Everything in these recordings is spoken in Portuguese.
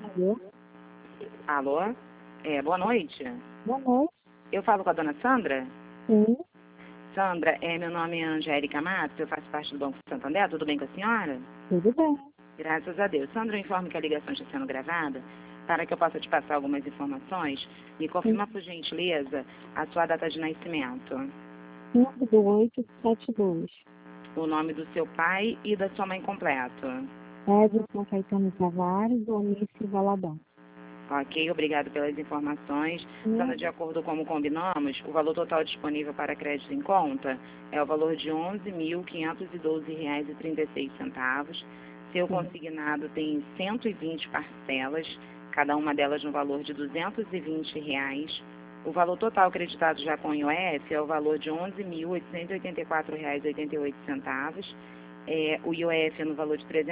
Alô? Alô? Boa noite. Boa noite. Eu falo com a dona Sandra? Sim, Sandra, meu nome é Angélica Matos, eu faço parte do Banco Santander, tudo bem com a senhora? tudo bem. Graças a Deus. Sandra, eu informo que a ligação está sendo gravada. Para que eu possa te passar algumas informações, me confirma, por gentileza, a sua data de nascimento, 52872. o nome do seu pai e da sua mãe completo. Edson Caetano Tavares, Onísio Valadão. Ok, obrigado pelas informações. Sandra, de acordo com como combinamos, o valor total disponível para crédito em conta é o valor de R$ 11.512,36. Seu consignado tem 120 parcelas, cada uma delas no valor de R$ 220. O valor total creditado já com o IOF é o valor de R$ 11.884,88. O IOF é no valor de R$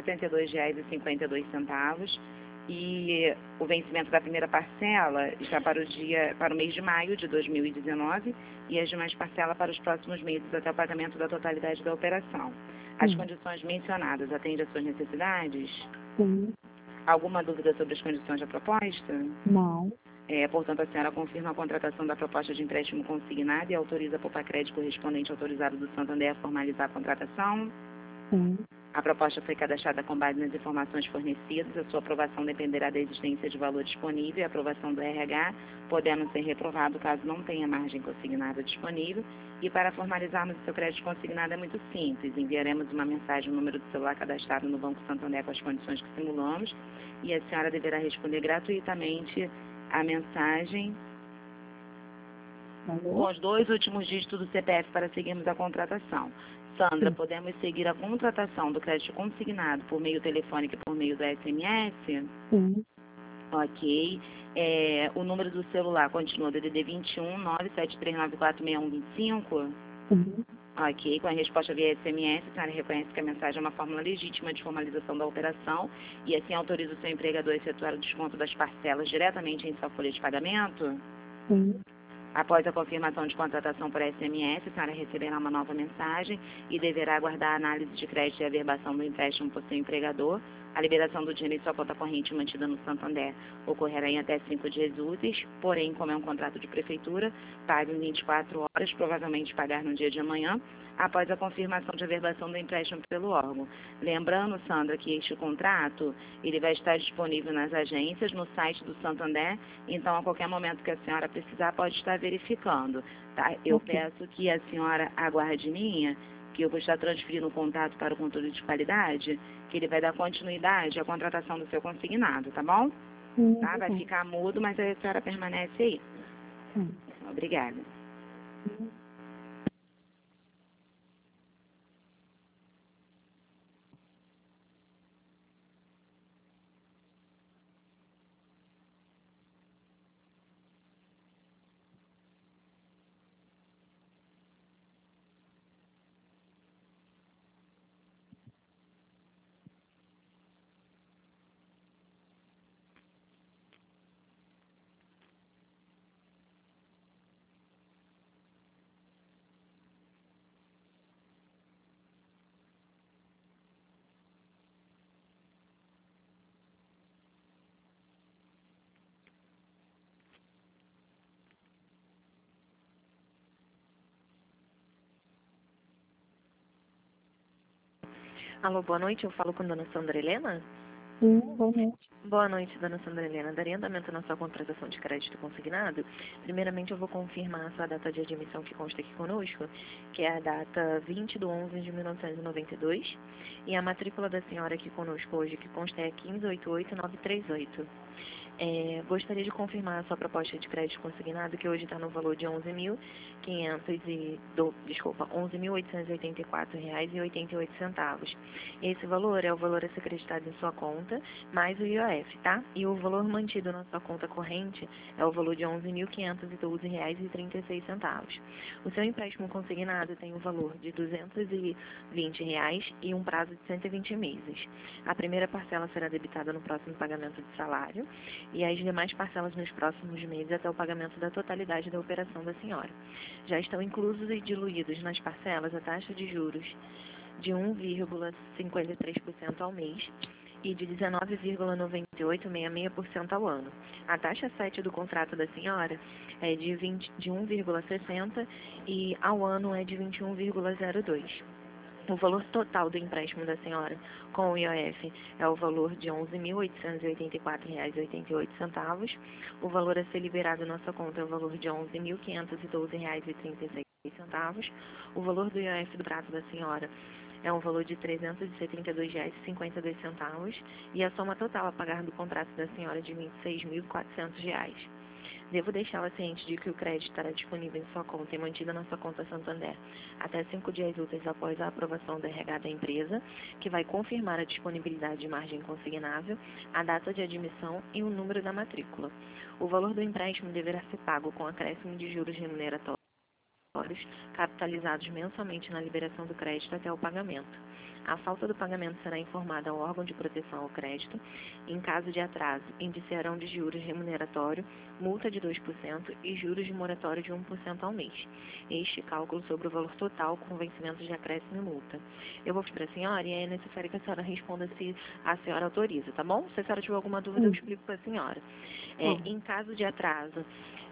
372,52. E o vencimento da primeira parcela está para o mês de maio de 2019 e as demais parcelas para os próximos meses até o pagamento da totalidade da operação. As condições mencionadas atendem às suas necessidades? Sim, Alguma dúvida sobre as condições da proposta? não, Portanto, a senhora confirma a contratação da proposta de empréstimo consignado e autoriza a Popacred correspondente autorizado do Santander a formalizar a contratação? sim, A proposta foi cadastrada com base nas informações fornecidas. A sua aprovação dependerá da existência de valor disponível e a aprovação do RH, podendo ser reprovado caso não tenha margem consignada disponível. E para formalizarmos o seu crédito consignado é muito simples. Enviaremos uma mensagem no número do celular cadastrado no Banco Santander com as condições que simulamos e a senhora deverá responder gratuitamente a mensagem com os 2 últimos dígitos do CPF para seguirmos a contratação. Sandra, podemos seguir a contratação do crédito consignado por meio telefônico e por meio do SMS? sim, Ok. O número do celular continua DDD 21 973946125? sim, Ok. Com a resposta via SMS, a senhora reconhece que a mensagem é uma fórmula legítima de formalização da operação e assim autoriza o seu empregador a efetuar o desconto das parcelas diretamente em sua folha de pagamento? sim. Após a confirmação de contratação por SMS, a senhora receberá uma nova mensagem e deverá aguardar a análise de crédito e averbação do empréstimo por seu empregador. A liberação do dinheiro em sua conta corrente mantida no Santander ocorrerá em até 5 dias úteis, porém, como é um contrato de prefeitura, pague em 24 horas, provavelmente pagar no dia de amanhã, após a confirmação de averbação do empréstimo pelo órgão. Lembrando, Sandra, que este contrato ele vai estar disponível nas agências, no site do Santander, então a qualquer momento que a senhora precisar pode estar verificando. Tá? Eu peço que a senhora aguarde minha, que eu vou estar transferindo o contato para o controle de qualidade, que ele vai dar continuidade à contratação do seu consignado, tá bom? Tá? Vai ficar mudo, mas a senhora permanece aí. Obrigada. Alô, boa noite, eu falo com a dona Sandra Helena? Sim, boa noite. Boa noite, dona Sandra Helena. Daria andamento na sua contratação de crédito consignado? Primeiramente, eu vou confirmar a sua data de admissão que consta aqui conosco, que é a data 20/11/1992, e a matrícula da senhora aqui conosco hoje, que consta é 1588938. Gostaria de confirmar a sua proposta de crédito consignado, que hoje está no valor de R$ 11.884,88. Esse valor é o valor a ser acreditado em sua conta, mais o IOF, tá? E o valor mantido na sua conta corrente é o valor de R$ 11.512,36. O seu empréstimo consignado tem um valor de R$ 220 e um prazo de 120 meses. A primeira parcela será debitada no próximo pagamento de salário e as demais parcelas nos próximos meses até o pagamento da totalidade da operação da senhora. Já estão inclusos e diluídos nas parcelas a taxa de juros de 1,53% ao mês e de 19,9866% ao ano. A taxa 7 do contrato da senhora é de 1,60 e ao ano é de 21,02. O valor total do empréstimo da senhora com o IOF é o valor de R$ 11.884,88. O valor a ser liberado na sua conta é o valor de R$ 11.512,36. O valor do IOF do prazo da senhora é um valor de R$ 372,52 e a soma total a pagar do contrato da senhora é de R$ 26.400. Devo deixá-la ciente de que o crédito estará disponível em sua conta e mantido na sua conta Santander até 5 dias úteis após a aprovação do RH da empresa, que vai confirmar a disponibilidade de margem consignável, a data de admissão e o número da matrícula. O valor do empréstimo deverá ser pago com acréscimo de juros remuneratórios capitalizados mensalmente na liberação do crédito até o pagamento. A falta do pagamento será informada ao órgão de proteção ao crédito. Em caso de atraso, indiciarão de juros remuneratório, multa de 2% e juros de moratório de 1% ao mês. Este cálculo sobre o valor total com vencimento de acréscimo e multa. Eu vou pedir para a senhora e é necessário que a senhora responda se a senhora autoriza, tá bom? Se a senhora tiver alguma dúvida, eu explico para a senhora. Em caso de atraso,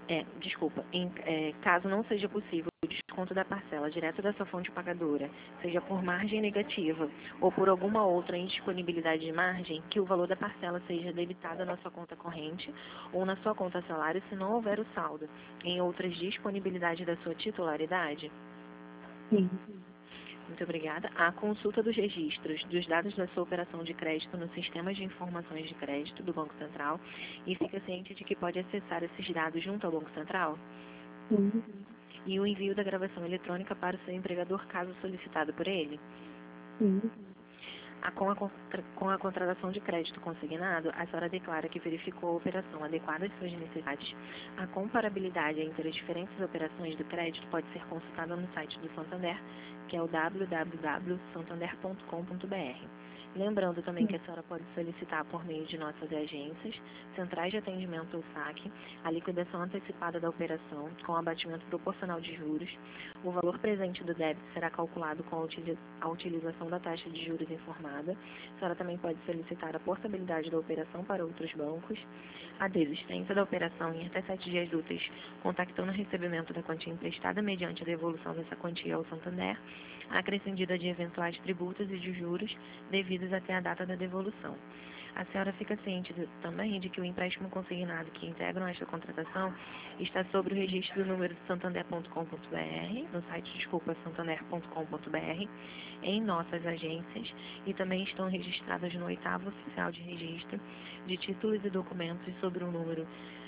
caso não seja possível o desconto da parcela direto da sua fonte pagadora, seja por margem negativa ou por alguma outra indisponibilidade de margem, que o valor da parcela seja debitado na sua conta corrente ou na sua conta salário se não houver o saldo em outras disponibilidades da sua titularidade. Sim. Muito obrigada. A consulta dos registros dos dados da sua operação de crédito no sistema de informações de crédito do Banco Central e fica ciente de que pode acessar esses dados junto ao Banco Central? Sim. E o envio da gravação eletrônica para o seu empregador, caso solicitado por ele? Sim. Com a contratação de crédito consignado, a senhora declara que verificou a operação adequada às suas necessidades. A comparabilidade entre as diferentes operações do crédito pode ser consultada no site do Santander, que é o www.santander.com.br. Lembrando também que a senhora pode solicitar por meio de nossas agências, centrais de atendimento ou saque, a liquidação antecipada da operação com abatimento proporcional de juros. O valor presente do débito será calculado com a utilização da taxa de juros informada. A senhora também pode solicitar a portabilidade da operação para outros bancos, a desistência da operação em até 7 dias úteis, contactando o recebimento da quantia emprestada mediante a devolução dessa quantia ao Santander, a acrescida de eventuais tributos e de juros devidos até a data da devolução. A senhora fica ciente também de que o empréstimo consignado que integram esta contratação está sobre o registro do número de santander.com.br, no site, santander.com.br, em nossas agências e também estão registradas no 8º oficial de registro de títulos e documentos sobre o número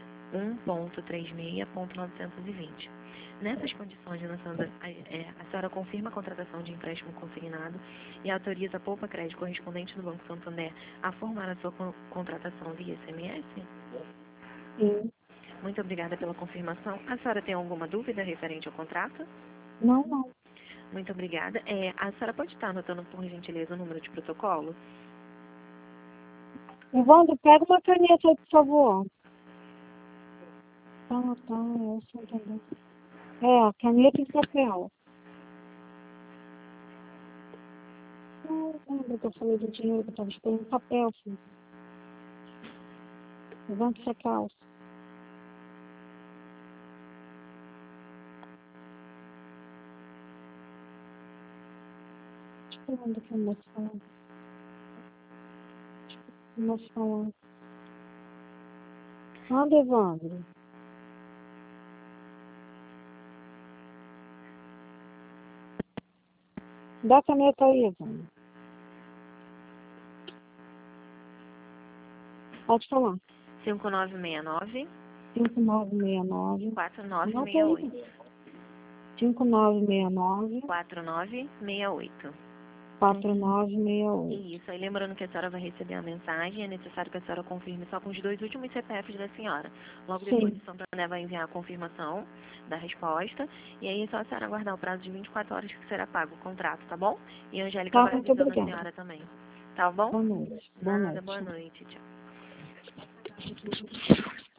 1.36.920. Nessas condições, a senhora confirma a contratação de empréstimo consignado e autoriza a Poupa Crédito correspondente do Banco Santander a formar a sua contratação via SMS? Sim. Muito obrigada pela confirmação. A senhora tem alguma dúvida referente ao contrato? Não, não. Muito obrigada. A senhora pode estar anotando, por gentileza, o número de protocolo? Evandro, pega uma caneta aí, por favor. Tá, eu sei também. Caneta e papel. Não, lembra que eu falei do dinheiro que eu estava esperando papel, filho. Levanta essa calça. Deixa eu ver onde que eu vou falar. Vou falar. Anda, Evandro. Dá a caneta aí, Evandro. Pode falar. 5969 5969 4968. 5969 4968. 4968. Isso, aí lembrando que a senhora vai receber a mensagem, é necessário que a senhora confirme só com os 2 últimos CPFs da senhora. Logo depois, o Santander vai enviar a confirmação da resposta, e aí é só a senhora aguardar o prazo de 24 horas que será pago o contrato, tá bom? E a Angélica vai avisando a senhora também. Tá bom? Boa noite. Nada, boa noite. Tchau.